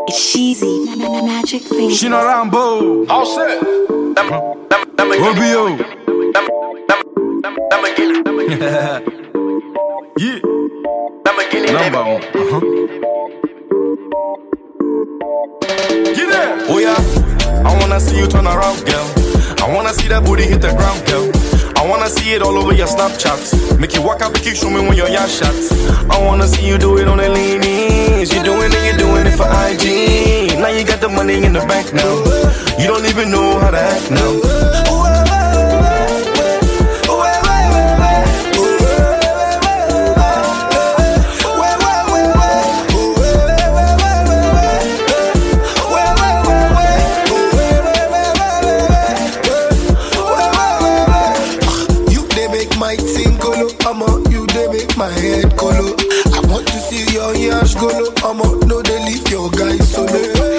It's cheesy, magic finger. She not Rambo. All set. Rubio. Yeah. Number one. Get it. Oh yeah. I wanna see you turn around, girl. I wanna see that booty hit the ground, girl. I wanna see it all over your Snapchat. Make you walk out, make you show me when you're yacht shots. I wanna see you do it on the lean-ins. You doing it, you're doing it for IG. Now you got the money in the bank now. You don't even know how to act now. My head colo. I want to see your yash golo. I'ma know they leave your guys solo.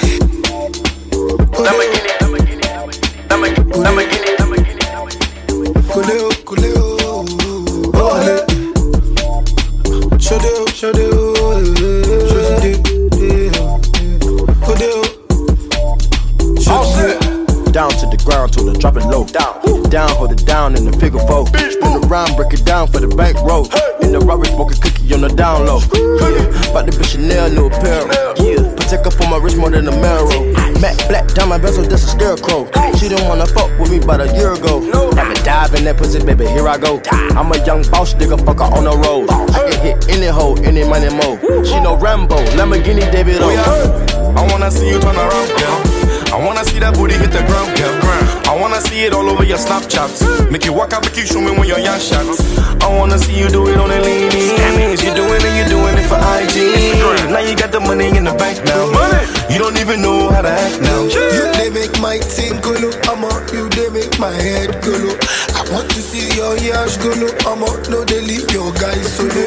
Down to the ground, told her drop it low. Down, hold it down in the figure four. Spin around, break it down for the bank roll. In the rubber, smoke a cookie on the down low. Bout the bitch Chanel, new apparel. Protect up for my wrist more than a marrow. Matte black diamond bezel, that's a scarecrow. She didn't wanna fuck with me about a year ago. Have a dive in that pussy, baby, here I go. I'm a young boss, nigga, fucker on the road. I can hit any hoe, any money mo. She no Rambo, Lamborghini, David O. I wanna see you turn around, girl. I wanna see that booty hit the ground, girl. I wanna see it all over your Snapchat. Make you walk out, make you show me when you're yacht shots. I wanna see you do it on the lean-ins. You doing it, you're doing it for IG. Now you got the money in the bank now. You don't even know how to act now. You they make my thing golo. You they make my head golo. I want to see your yash golo. No they leave your guys solo.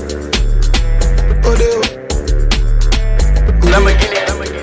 Oh they Lamborghini.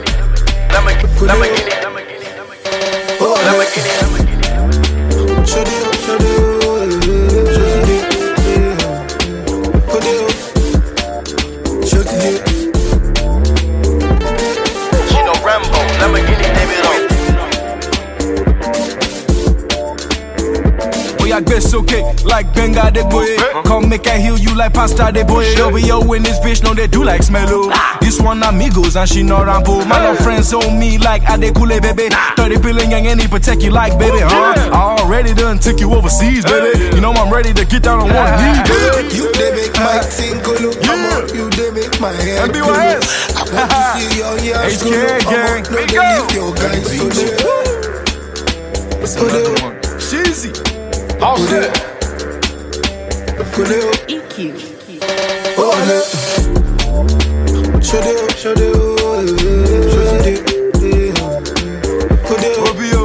It's okay, like Benga de boy. Come make I heal you like pasta de boy. Yo in this bitch know they do like smello. This one amigos and she not Rambo. My love friends on me like Adekule baby. 30 billion gang and he protect you like baby, huh? I already done took you overseas, baby. You know I'm ready to get down on one knee, baby. You they make my thing golo. You they make my head golo. I want to see your yash golo. No they leave your guys solo. Cheesy. All set. EQ. Show